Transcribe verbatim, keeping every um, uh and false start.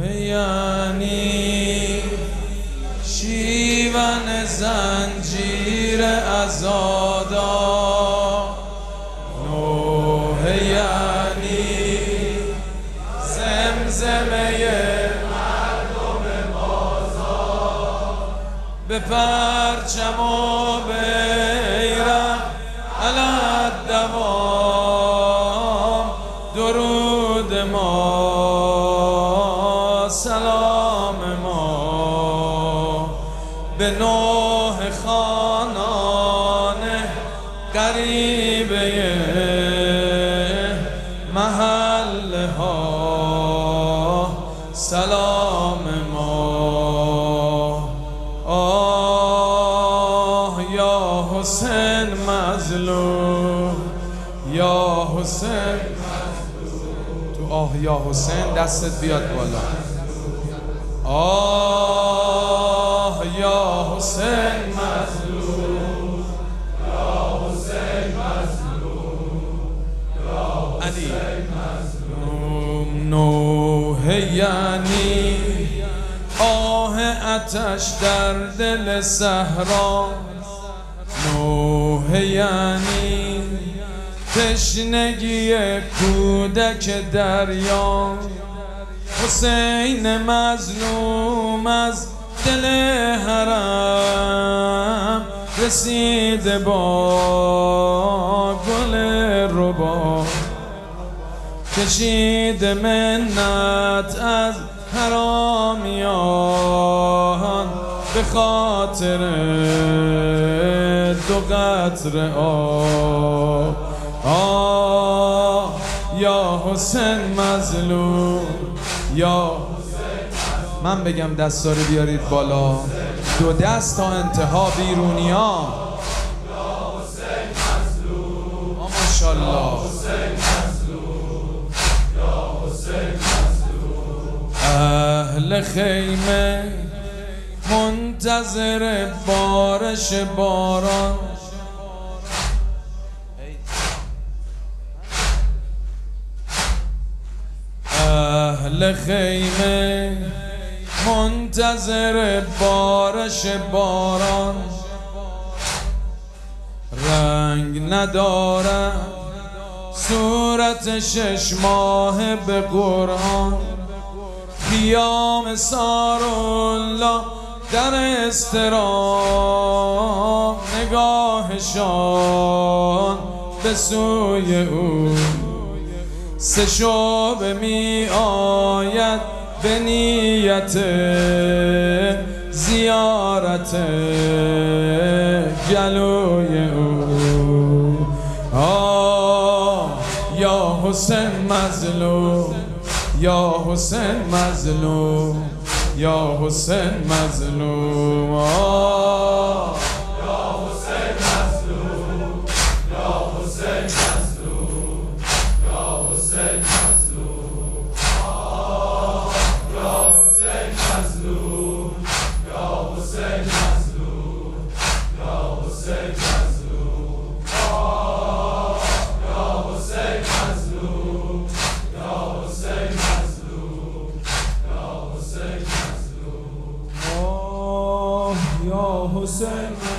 یعنی شیون زنجیر عزادا، نوح یعنی زمزمه مردم بازار، به پرچم و بیرق علی الدوام درود ما، سلام ما به نوح خانان غریبه محل ها، سلام ما. آه یا حسین مظلوم، یا حسین تو آه یا حسین دستت بیاد بالا. آه یا حسین مظلوم، یا حسین مظلوم، یا حسین مظلوم. نوح یعنی آه آتش در دل صحرا، نوح یعنی تشنگی کودک دریا، حسین مظلوم از دل حرم رسید با گل ربا، کشید منت از حرامیان به خاطر دو قطره آب. آه یا حسین مظلوم، یا من بگم دستا رو بیارید بالا، دو دست تا انتها بیرونیا. ماشاءالله. اهل خیمه منتظر بارش باران، اهل خیمه منتظر بارش باران، رنگ ندارد صورت شش ماه به قرآن، خیام سارالله در اضطراب، نگاهشان به سوی او سه شعبه می آید به نیت زیارت گلوی او. آه یا حسین مظلوم، یا حسین مظلوم، یا حسین مظلوم. آه یا حسین مظلوم، یا حسین مظلوم، یا حسین مظلوم. آه یا حسین مظلوم، یا حسین مظلوم، یا حسین مظلوم. آه یا حسین مظلوم، یا حسین مظلوم، یا حسین مظلوم. آه یا حسین